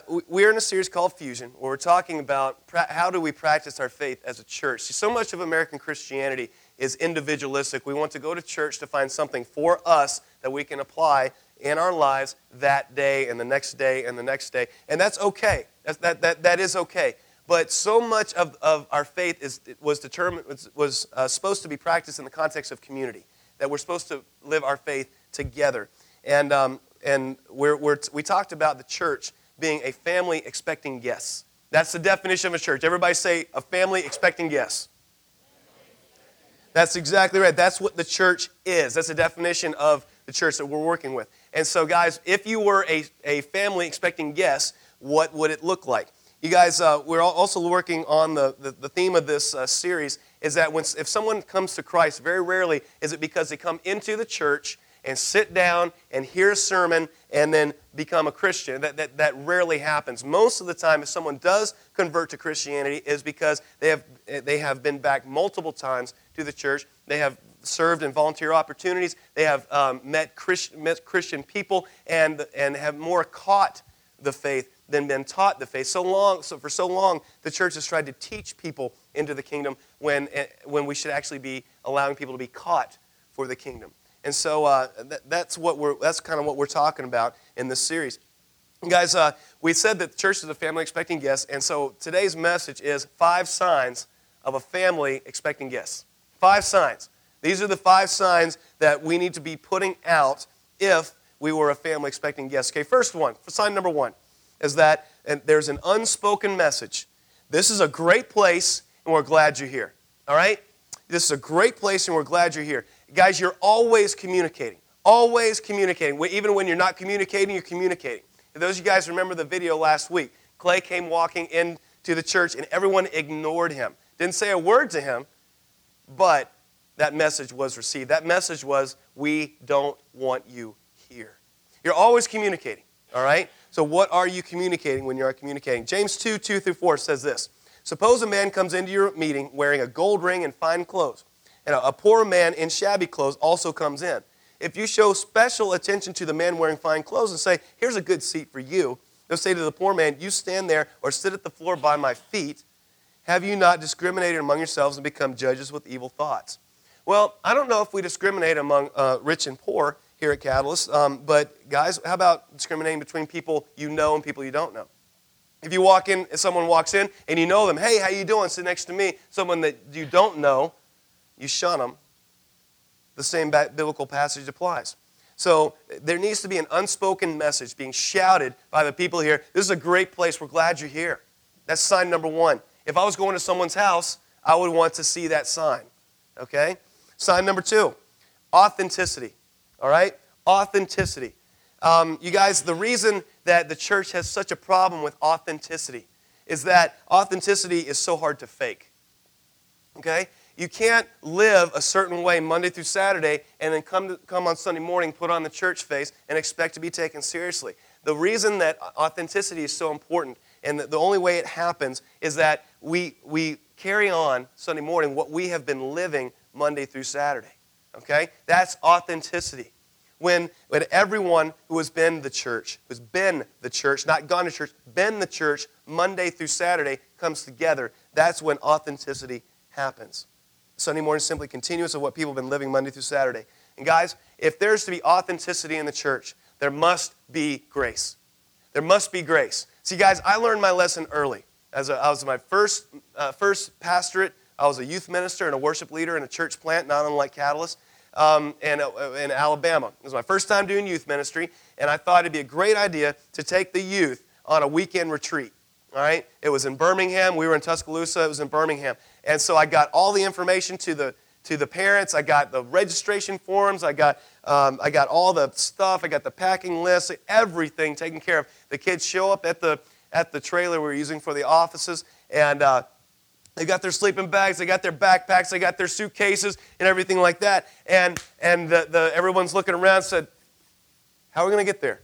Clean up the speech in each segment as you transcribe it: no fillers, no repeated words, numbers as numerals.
we're in a series called Fusion, where we're talking about how do we practice our faith as a church. See, so much of American Christianity is individualistic. We want to go to church to find something for us that we can apply in our lives that day and the next day and the next day. And that's okay. That is okay. But so much of our faith was supposed to be practiced in the context of community, that we're supposed to live our faith together. And we talked about the church being a family expecting guests. That's the definition of a church. Everybody say, a family expecting guests. That's exactly right. That's what the church is. That's the definition of the church that we're working with. And so, guys, if you were a family expecting guests, what would it look like? You guys, we're also working on the theme of this series is that if someone comes to Christ, very rarely is it because they come into the church and sit down and hear a sermon and then become a Christian. That rarely happens. Most of the time, if someone does convert to Christianity, is because they have been back multiple times to the church. They have served in volunteer opportunities. They have met Christian people and have more caught the faith than been taught the faith. So for so long, the church has tried to teach people into the kingdom when we should actually be allowing people to be caught for the kingdom. And so that's kind of what we're talking about in this series. Guys, we said that the church is a family expecting guests, and so today's message is 5 signs of a family expecting guests. 5 signs. These are the 5 signs that we need to be putting out if we were a family expecting guests. Okay, first one, sign number 1, is that there's an unspoken message. This is a great place, and we're glad you're here. All right? This is a great place, and we're glad you're here. Guys, you're always communicating. Always communicating. Even when you're not communicating, you're communicating. For those of you guys remember the video last week, Clay came walking into the church, and everyone ignored him. Didn't say a word to him, but that message was received. That message was, we don't want you here. You're always communicating, all right? So what are you communicating when you're communicating? James 2:2-4 says this. Suppose a man comes into your meeting wearing a gold ring and fine clothes, and a poor man in shabby clothes also comes in. If you show special attention to the man wearing fine clothes and say, here's a good seat for you, they'll say to the poor man, you stand there or sit at the floor by my feet. Have you not discriminated among yourselves and become judges with evil thoughts? Well, I don't know if we discriminate among rich and poor here at Catalyst, but guys, how about discriminating between people you know and people you don't know? If you walk in, if someone walks in and you know them, hey, how you doing? Sit next to me. Someone that you don't know, you shun them. The same biblical passage applies. So there needs to be an unspoken message being shouted by the people here. This is a great place. We're glad you're here. That's sign number 1. If I was going to someone's house, I would want to see that sign. Okay? Sign number 2, authenticity. All right? Authenticity. You guys, the reason that the church has such a problem with authenticity is that authenticity is so hard to fake. Okay? You can't live a certain way Monday through Saturday and then come on Sunday morning, put on the church face, and expect to be taken seriously. The reason that authenticity is so important, and the only way it happens, is that we carry on Sunday morning what we have been living Monday through Saturday. Okay? That's authenticity. When everyone who has been the church, not gone to church, been the church Monday through Saturday comes together, that's when authenticity happens. Sunday morning is simply continuous of what people have been living Monday through Saturday. And guys, if there's to be authenticity in the church, there must be grace. There must be grace. See, guys, I learned my lesson early. I was my first pastorate. I was a youth minister and a worship leader in a church plant, not unlike Catalyst, in Alabama. It was my first time doing youth ministry, and I thought it'd be a great idea to take the youth on a weekend retreat. All right? It was in Birmingham. We were in Tuscaloosa. It was in Birmingham. And so I got all the information to the parents. I got the registration forms. I got all the stuff. I got the packing list. Everything taken care of. The kids show up at the trailer we were using for the offices, and they got their sleeping bags. They got their backpacks. They got their suitcases and everything like that. And everyone's looking around and said, how are we going to get there?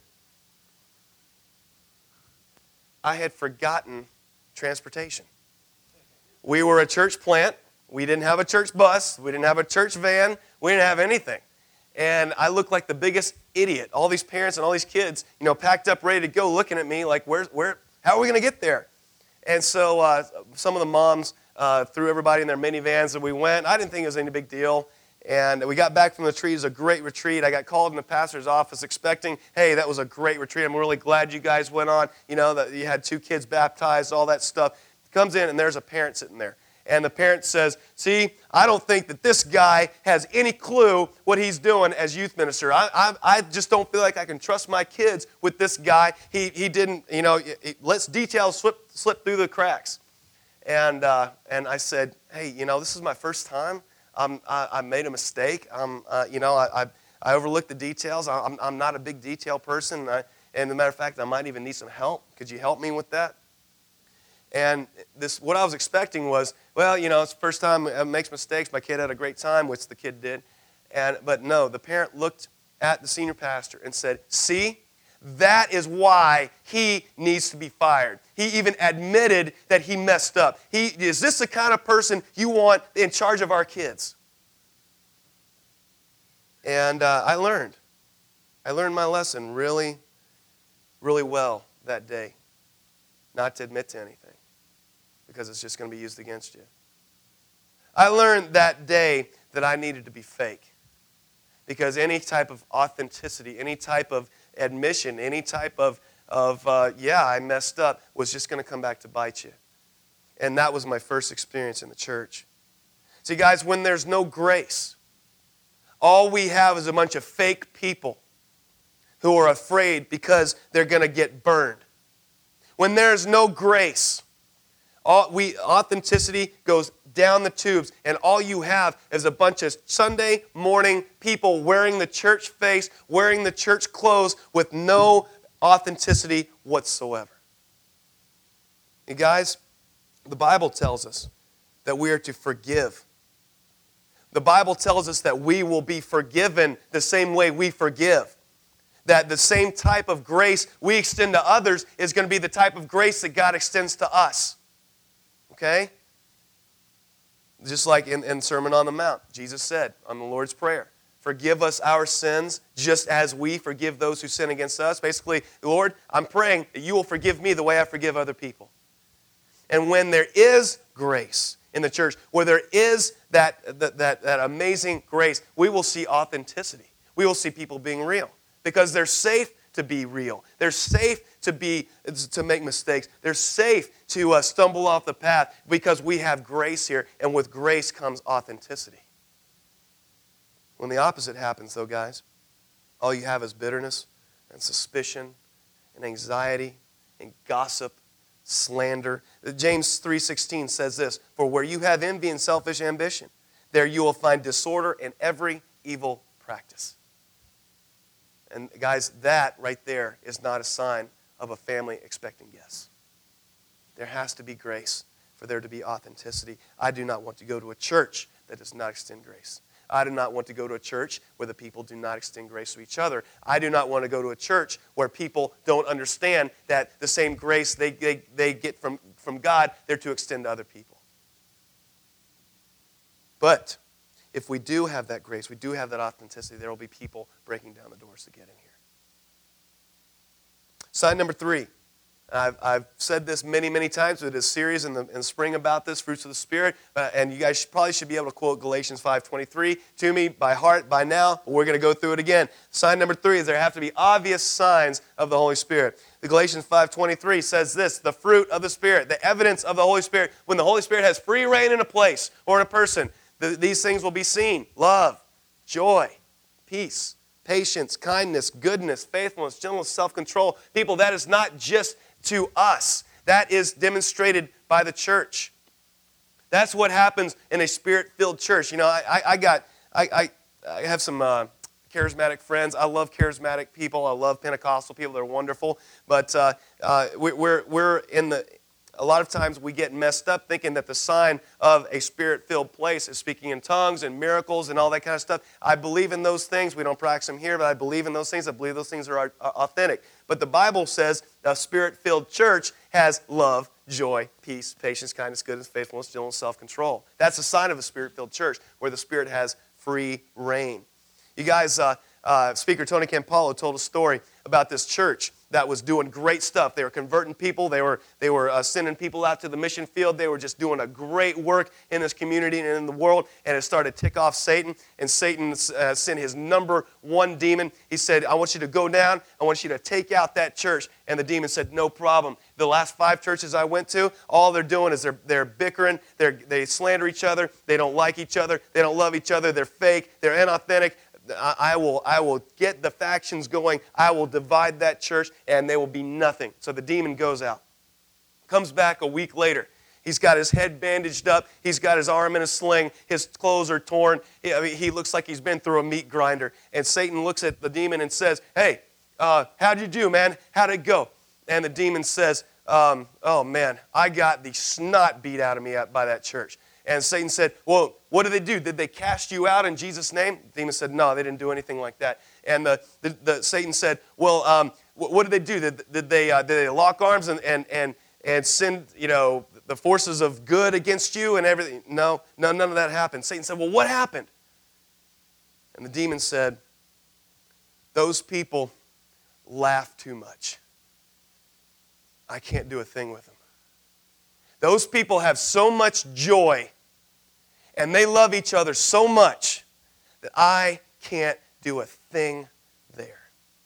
I had forgotten transportation. We were a church plant. We didn't have a church bus. We didn't have a church van. We didn't have anything. And I looked like the biggest idiot. All these parents and all these kids, packed up, ready to go, looking at me like, where's How are we going to get there? And so some of the moms threw everybody in their minivans, and we went. I didn't think it was any big deal. And we got back from the retreat. It was a great retreat. I got called in the pastor's office expecting, hey, that was a great retreat. I'm really glad you guys went on. You know, that you had 2 kids baptized, all that stuff. Comes in, and there's a parent sitting there. And the parent says, see, I don't think that this guy has any clue what he's doing as youth minister. I just don't feel like I can trust my kids with this guy. He didn't, you know, lets details slip through the cracks. And I said, hey, you know, this is my first time. I made a mistake. You know, I overlooked the details. I'm not a big detail person. And as a matter of fact, I might even need some help. Could you help me with that? And what I was expecting was, well, you know, it's the first time it makes mistakes. My kid had a great time, which the kid did. But no, the parent looked at the senior pastor and said, see, that is why he needs to be fired. He even admitted that he messed up. Is this the kind of person you want in charge of our kids? And I learned my lesson really, really well that day, not to admit to anything, because it's just going to be used against you. I learned that day that I needed to be fake, because any type of authenticity, any type of admission, any type of yeah, I messed up, was just going to come back to bite you. And that was my first experience in the church. See, guys, when there's no grace, all we have is a bunch of fake people who are afraid because they're going to get burned. When there's no grace, authenticity goes down the tubes, and all you have is a bunch of Sunday morning people wearing the church face, wearing the church clothes with no authenticity whatsoever. You guys, the Bible tells us that we are to forgive. The Bible tells us that we will be forgiven the same way we forgive. That the same type of grace we extend to others is going to be the type of grace that God extends to us. Okay? Just like in Sermon on the Mount, Jesus said on the Lord's Prayer, forgive us our sins just as we forgive those who sin against us. Basically, Lord, I'm praying that you will forgive me the way I forgive other people. And when there is grace in the church, where there is that amazing grace, we will see authenticity. We will see people being real because they're safe to be real. They're safe to make mistakes. They're safe to stumble off the path because we have grace here, and with grace comes authenticity. When the opposite happens, though, guys, all you have is bitterness and suspicion and anxiety and gossip, slander. James 3:16 says this, for where you have envy and selfish ambition, there you will find disorder and every evil practice. And guys, that right there is not a sign of a family expecting guests. There has to be grace for there to be authenticity. I do not want to go to a church that does not extend grace. I do not want to go to a church where the people do not extend grace to each other. I do not want to go to a church where people don't understand that the same grace they get from God, they're to extend to other people. But if we do have that grace, we do have that authenticity, there will be people breaking down the doors to get in here. Sign number 3. I've said this many, many times. We did a series in the spring about this, Fruits of the Spirit. And you guys probably should be able to quote Galatians 5:23 to me by heart by now. But we're going to go through it again. Sign number 3 is there have to be obvious signs of the Holy Spirit. The Galatians 5:23 says this, the fruit of the Spirit, the evidence of the Holy Spirit. When the Holy Spirit has free reign in a place or in a person, these things will be seen. Love, joy, peace, patience, kindness, goodness, faithfulness, gentleness, self-control. People, that is not just to us. That is demonstrated by the church. That's what happens in a Spirit-filled church. You know, I have some charismatic friends. I love charismatic people. I love Pentecostal people. They're wonderful. But we're in the... A lot of times we get messed up thinking that the sign of a Spirit-filled place is speaking in tongues and miracles and all that kind of stuff. I believe in those things. We don't practice them here, but I believe in those things. I believe those things are authentic. But the Bible says a Spirit-filled church has love, joy, peace, patience, kindness, goodness, faithfulness, gentleness, self-control. That's a sign of a Spirit-filled church where the Spirit has free reign. You guys, Speaker Tony Campolo told a story about this church that was doing great stuff. They were converting people. They were sending people out to the mission field. They were just doing a great work in this community and in the world. And it started to tick off Satan. And Satan sent his number one demon. He said, I want you to go down. I want you to take out that church. And the demon said, no problem. The last 5 churches I went to, all they're doing is they're bickering. They slander each other. They don't like each other. They don't love each other. They're fake. They're inauthentic. I will get the factions going. I will divide that church, and they will be nothing. So the demon goes out. Comes back a week later. He's got his head bandaged up. He's got his arm in a sling. His clothes are torn. He looks like he's been through a meat grinder. And Satan looks at the demon and says, hey, how'd you do, man? How'd it go? And the demon says, oh, man, I got the snot beat out of me by that church. And Satan said, well, what did they do? Did they cast you out in Jesus' name? The demon said, no, they didn't do anything like that. And the Satan said, well, what did they do? Did they lock arms and send, the forces of good against you and everything? No, none of that happened. Satan said, well, what happened? And the demon said, those people laugh too much. I can't do a thing with them. Those people have so much joy and they love each other so much that I can't do a thing there.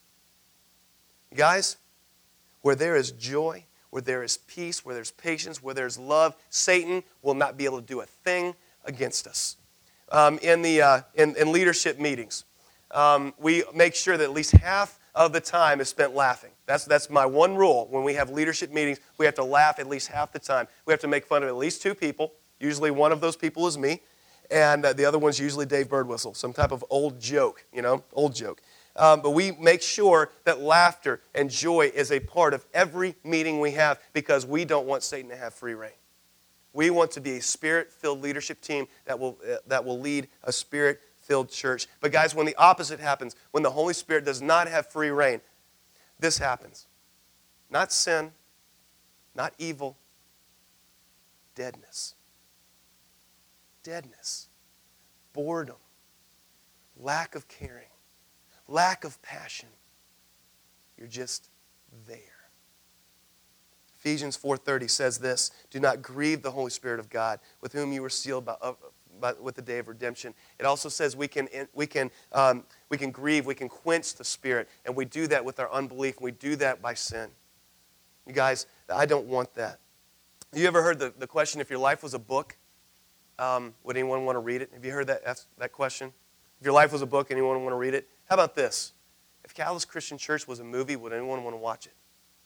Guys, where there is joy, where there is peace, where there's patience, where there's love, Satan will not be able to do a thing against us. In leadership meetings, we make sure that at least half of the time is spent laughing. That's my one rule. When we have leadership meetings, we have to laugh at least half the time. We have to make fun of at least 2 people. Usually one of those people is me, and the other one's usually Dave Birdwhistle, some type of old joke, old joke. But we make sure that laughter and joy is a part of every meeting we have because we don't want Satan to have free reign. We want to be a Spirit-filled leadership team that will lead a Spirit-filled church. But guys, when the opposite happens, when the Holy Spirit does not have free reign, this happens. Not sin, not evil, deadness. Deadness, boredom, lack of caring, lack of passion. You're just there. Ephesians 4:30 says this, do not grieve the Holy Spirit of God, with whom you were sealed with the day of redemption. It also says we can grieve, we can quench the Spirit, and we do that with our unbelief, and we do that by sin. You guys, I don't want that. You ever heard the question, if your life was a book, would anyone want to read it? Have you heard that question? If your life was a book, anyone want to read it? How about this? If Catalyst Christian Church was a movie, would anyone want to watch it?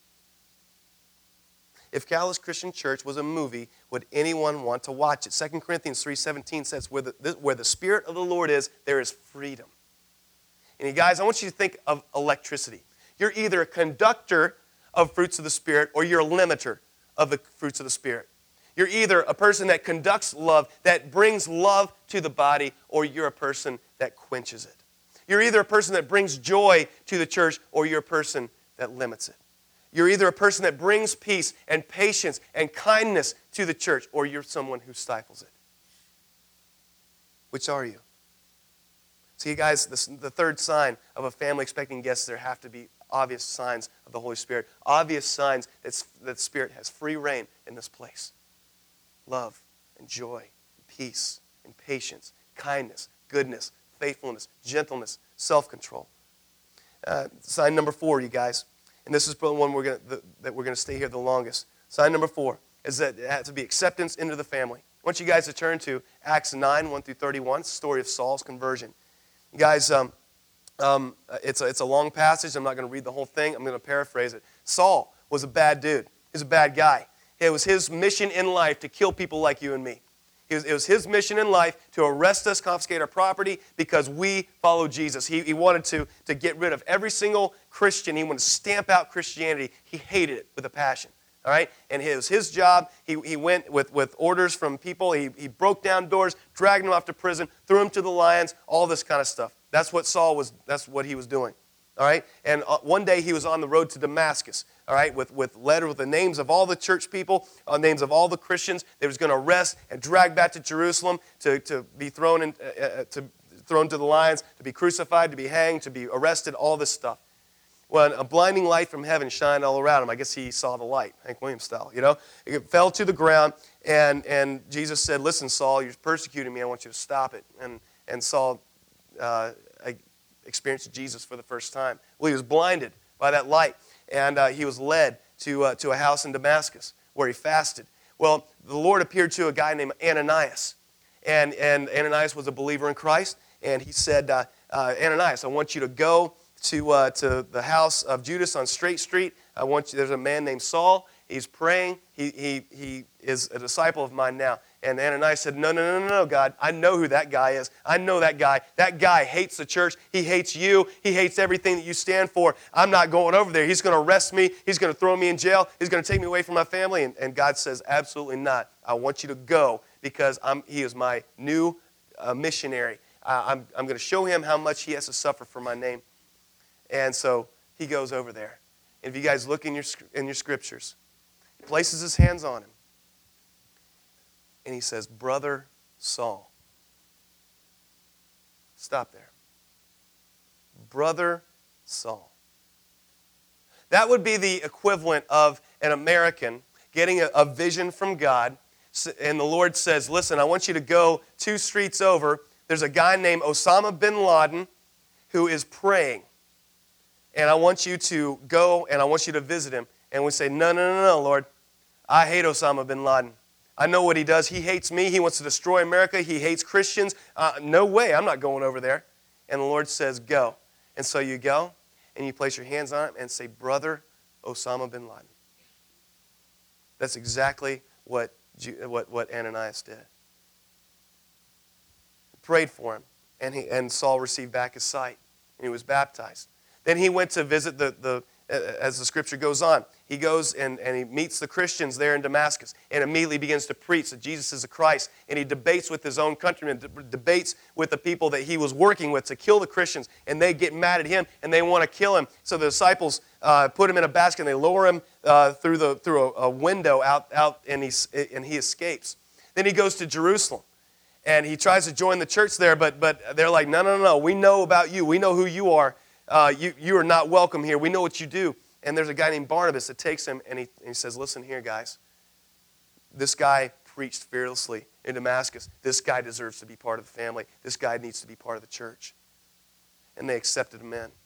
If Catalyst Christian Church was a movie, would anyone want to watch it? 2 Corinthians 3:17 says, where the Spirit of the Lord is, there is freedom. And you guys, I want you to think of electricity. You're either a conductor of fruits of the Spirit or you're a limiter of the fruits of the Spirit. You're either a person that conducts love, that brings love to the body, or you're a person that quenches it. You're either a person that brings joy to the church, or you're a person that limits it. You're either a person that brings peace and patience and kindness to the church, or you're someone who stifles it. Which are you? See, guys, the third sign of a family expecting guests, there have to be obvious signs of the Holy Spirit. Obvious signs that the Spirit has free reign in this place. Love and joy, and peace and patience, kindness, goodness, faithfulness, gentleness, self-control. Sign number 4, you guys, and this is probably one that we're going to stay here the longest. Sign number 4 is that it has to be acceptance into the family. I want you guys to turn to Acts 9, 1 through 31. It's the story of Saul's conversion. You guys, it's a long passage. I'm not going to read the whole thing. I'm going to paraphrase it. Saul was a bad dude. He was a bad guy. It was his mission in life to kill people like you and me. It was his mission in life to arrest us, confiscate our property, because we follow Jesus. He wanted to get rid of every single Christian. He wanted to stamp out Christianity. He hated it with a passion. All right? And it was his job. He went with orders from people. He broke down doors, dragged them off to prison, threw them to the lions, all this kind of stuff. That's what that's what he was doing. All right? And one day he was on the road to Damascus, all right, with the names of all the church people, names of all the Christians. They was going to arrest and drag back to Jerusalem to be thrown to the lions, to be crucified, to be hanged, to be arrested, all this stuff. when a blinding light from heaven shined all around him. I guess he saw the light, Hank Williams style, It fell to the ground, and Jesus said, listen, Saul, you're persecuting me. I want you to stop it. And Saul experienced Jesus for the first time. Well, he was blinded by that light, and he was led to a house in Damascus where he fasted. Well, the Lord appeared to a guy named Ananias, and Ananias was a believer in Christ, and he said, Ananias, I want you to go to the house of Judas on Straight Street. There's a man named Saul. He's praying. He is a disciple of mine now. And Ananias said, no, God. I know who that guy is. I know that guy. That guy hates the church. He hates you. He hates everything that you stand for. I'm not going over there. He's going to arrest me. He's going to throw me in jail. He's going to take me away from my family. And God says, absolutely not. I want you to go because he is my new missionary. I'm going to show him how much he has to suffer for my name. And so he goes over there. And if you guys look in your scriptures, he places his hands on him. And he says, Brother Saul. Stop there. Brother Saul. That would be the equivalent of an American getting a vision from God. And the Lord says, listen, I want you to go 2 streets over. There's a guy named Osama bin Laden who is praying. And I want you to go and I want you to visit him. And we say, no, Lord. I hate Osama bin Laden. I know what he does. He hates me. He wants to destroy America. He hates Christians. No way. I'm not going over there. And the Lord says, go. And so you go and you place your hands on him and say, Brother Osama bin Laden. That's exactly what Ananias did. He prayed for him. And Saul received back his sight. And he was baptized. Then he went to visit as the scripture goes on, he goes and he meets the Christians there in Damascus and immediately begins to preach that Jesus is the Christ. And he debates with his own countrymen, debates with the people that he was working with to kill the Christians. And they get mad at him and they want to kill him. So the disciples put him in a basket and they lower him through a window out and he escapes. Then he goes to Jerusalem. And he tries to join the church there, but they're like, no, we know about you. We know who you are. You are not welcome here. We know what you do. And there's a guy named Barnabas that takes him and he says, listen here, guys. This guy preached fearlessly in Damascus. This guy deserves to be part of the family. This guy needs to be part of the church. And they accepted him in.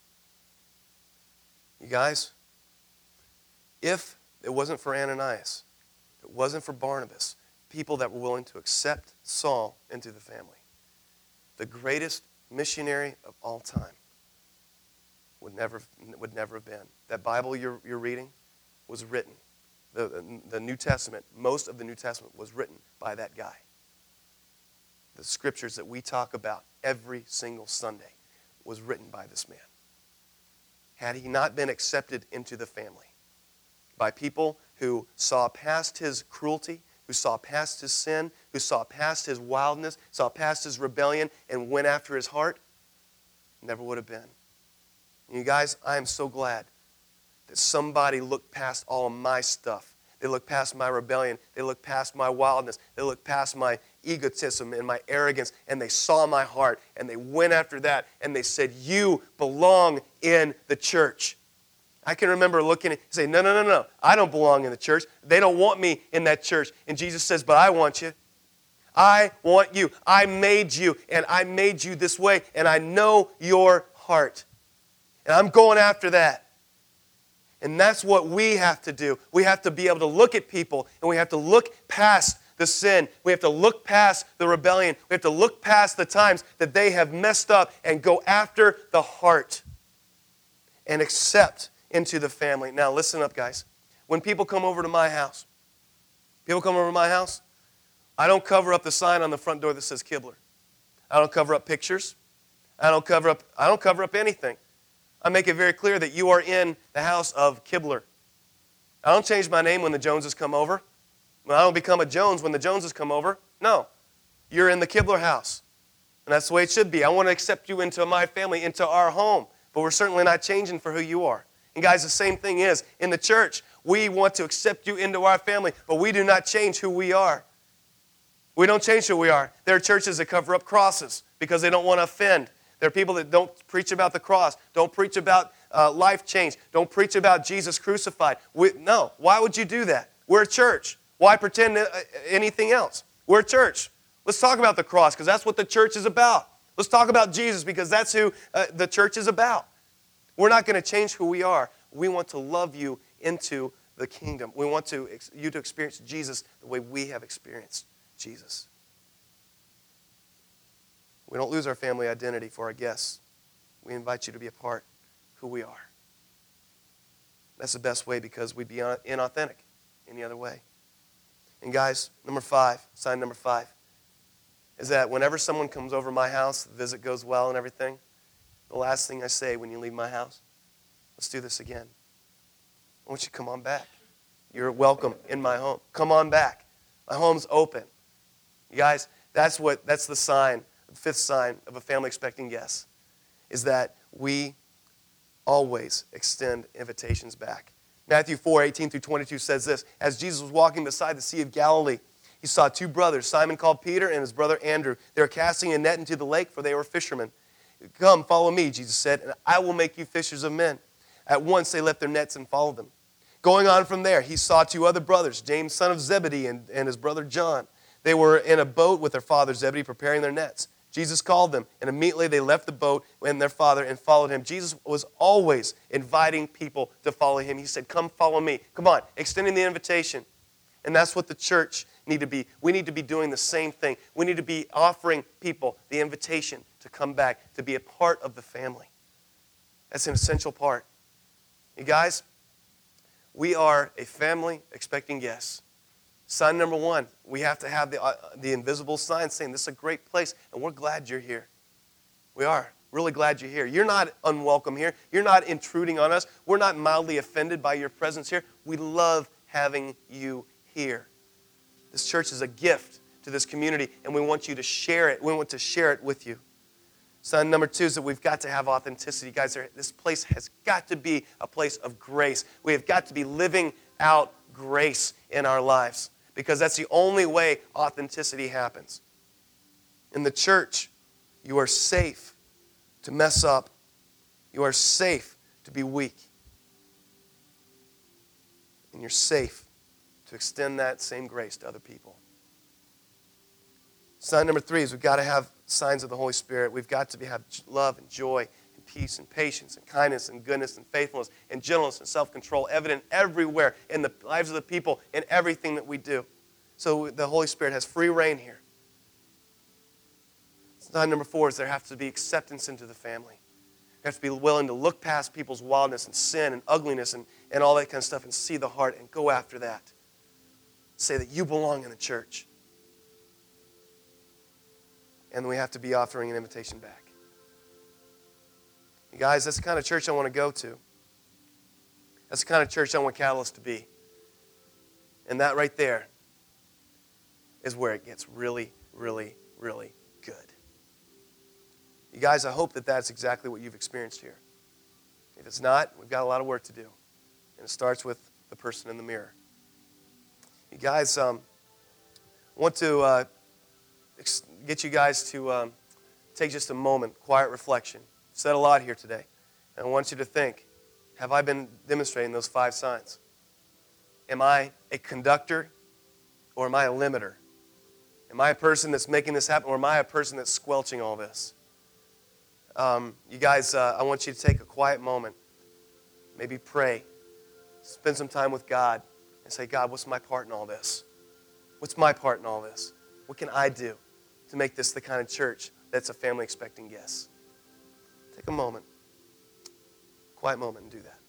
You guys, if it wasn't for Ananias, if it wasn't for Barnabas, people that were willing to accept Saul into the family, the greatest missionary of all time would never have been. That Bible you're reading was written. The New Testament, most of the New Testament was written by that guy. The scriptures that we talk about every single Sunday was written by this man. Had he not been accepted into the family by people who saw past his cruelty, who saw past his sin, who saw past his wildness, saw past his rebellion, and went after his heart, never would have been. You guys, I am so glad that somebody looked past all of my stuff. They looked past my rebellion. They looked past my wildness. They looked past my egotism and my arrogance, and they saw my heart, and they went after that, and they said, you belong in the church. I can remember looking and say, no, I don't belong in the church. They don't want me in that church. And Jesus says, but I want you. I want you. I made you, and I made you this way, and I know your heart. And I'm going after that. And that's what we have to do. We have to be able to look at people, and we have to look past the sin. We have to look past the rebellion. We have to look past the times that they have messed up and go after the heart and accept into the family. Now, listen up, guys. When people come over to my house, I don't cover up the sign on the front door that says Kibler. I don't cover up pictures. I don't cover up anything. I make it very clear that you are in the house of Kibler. I don't change my name when the Joneses come over. I don't become a Jones when the Joneses come over. No. You're in the Kibler house. And that's the way it should be. I want to accept you into my family, into our home. But we're certainly not changing for who you are. And guys, the same thing is in the church. We want to accept you into our family, but we do not change who we are. We don't change who we are. There are churches that cover up crosses because they don't want to offend. There are people that don't preach about the cross, don't preach about life change. Don't preach about Jesus crucified. No, why would you do that? We're a church. Why pretend anything else? We're a church. Let's talk about the cross because that's what the church is about. Let's talk about Jesus because that's who the church is about. We're not going to change who we are. We want to love you into the kingdom. We want you to experience Jesus the way we have experienced Jesus. We don't lose our family identity for our guests. We invite you to be a part of who we are. That's the best way because we'd be inauthentic any other way. And guys, sign number 5, is that whenever someone comes over my house, the visit goes well and everything, the last thing I say when you leave my house, let's do this again. I want you to come on back. You're welcome in my home. Come on back. My home's open. You guys, that's the sign, the 5th sign of a family expecting guests, is that we always extend invitations back. Matthew 4:18-22 says this, as Jesus was walking beside the Sea of Galilee, he saw 2 brothers, Simon called Peter and his brother Andrew. They were casting a net into the lake, for they were fishermen. Come, follow me, Jesus said, and I will make you fishers of men. At once they left their nets and followed them. Going on from there, he saw 2 other brothers, James, son of Zebedee, and his brother John. They were in a boat with their father Zebedee, preparing their nets. Jesus called them, and immediately they left the boat and their father and followed him. Jesus was always inviting people to follow him. He said, come follow me. Come on, extending the invitation. And that's what the church need to be. We need to be doing the same thing. We need to be offering people the invitation to come back, to be a part of the family. That's an essential part. You guys, we are a family expecting guests. Sign number 1, we have to have the invisible sign saying this is a great place, and we're glad you're here. We are really glad you're here. You're not unwelcome here. You're not intruding on us. We're not mildly offended by your presence here. We love having you here. This church is a gift to this community, and we want you to share it. We want to share it with you. Sign number 2 is that we've got to have authenticity. Guys, this place has got to be a place of grace. We have got to be living out grace in our lives because that's the only way authenticity happens. In the church, you are safe to mess up. You are safe to be weak. And you're safe to extend that same grace to other people. Sign number 3 is we've got to have signs of the Holy Spirit. We've got to have love and joy and peace and patience and kindness and goodness and faithfulness and gentleness and self-control evident everywhere in the lives of the people in everything that we do. So the Holy Spirit has free reign here. Sign number 4 is there has to be acceptance into the family. You have to be willing to look past people's wildness and sin and ugliness and all that kind of stuff and see the heart and go after that. Say that you belong in the church. And we have to be offering an invitation back. You guys, that's the kind of church I want to go to. That's the kind of church I want Catalyst to be. And that right there is where it gets really, really, really good. You guys, I hope that that's exactly what you've experienced here. If it's not, we've got a lot of work to do. And it starts with the person in the mirror. You guys, I want to get you guys to take just a moment, quiet reflection. I've said a lot here today. And I want you to think, have I been demonstrating those 5 signs? Am I a conductor or am I a limiter? Am I a person that's making this happen or am I a person that's squelching all this? You guys, I want you to take a quiet moment. Maybe pray. Spend some time with God and say, God, what's my part in all this? What's my part in all this? What can I do to make this the kind of church that's a family expecting guests? Take a moment, quiet moment, and do that.